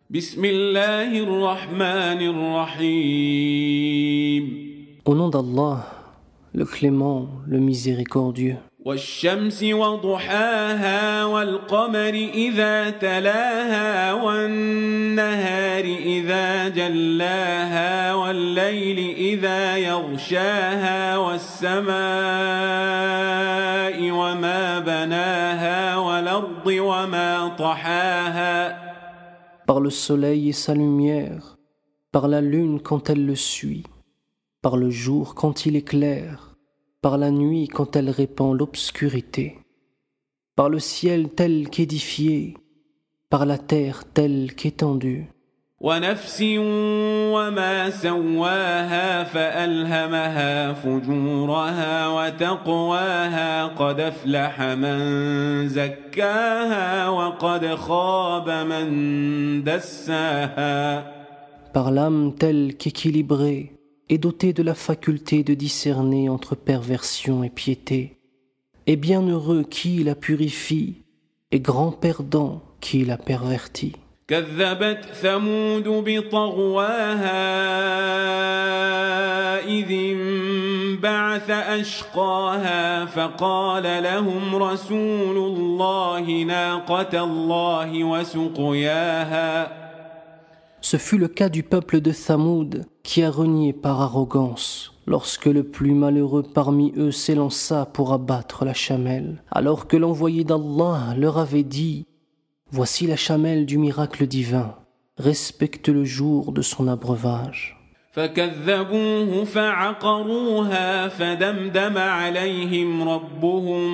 بسم الله الرحمن الرحيم Au nom d'Allah, le clément, le miséricordieux. والشمس وضحاها والقمر إذا تلاها والنهار إذا جلاها والليل إذا يغشاها والسماء وما بناها والأرض وما طحاها Par le soleil et sa lumière, par la lune quand elle le suit, par le jour quand il éclaire, par la nuit quand elle répand l'obscurité, par le ciel tel qu'édifié, par la terre telle qu'étendue. ونفس وما سواها فألهمها فجورها وتقواها قد أفلح من زكاها وقد خاب من دساها Par l'âme telle qu'équilibrée et dotée de la faculté de discerner entre perversion et piété, et bienheureux qui la purifie, et grand perdant qui la pervertit. كذبت ثمود بطغواها إذ انبعث أشقاها فقال لهم رسول الله ناقة الله وسقياها Ce fut le cas du peuple de Thamoud qui a renié par arrogance lorsque le plus malheureux parmi eux s'élança pour abattre la chamelle, alors que l'envoyé d'Allah leur avait dit « Voici la chamelle du miracle divin, respecte le jour de son abreuvage. » فكذبوه فعقروها فدمدم عليهم ربهم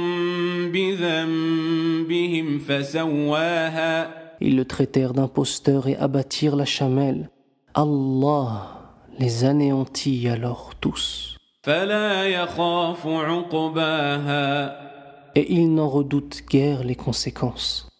بذنبهم فسواها Ils le traitèrent d'imposteur et abattirent la chamelle. Allah les anéantit alors tous. فلا يخاف عقباها Et ils n'en redoutent guère les conséquences.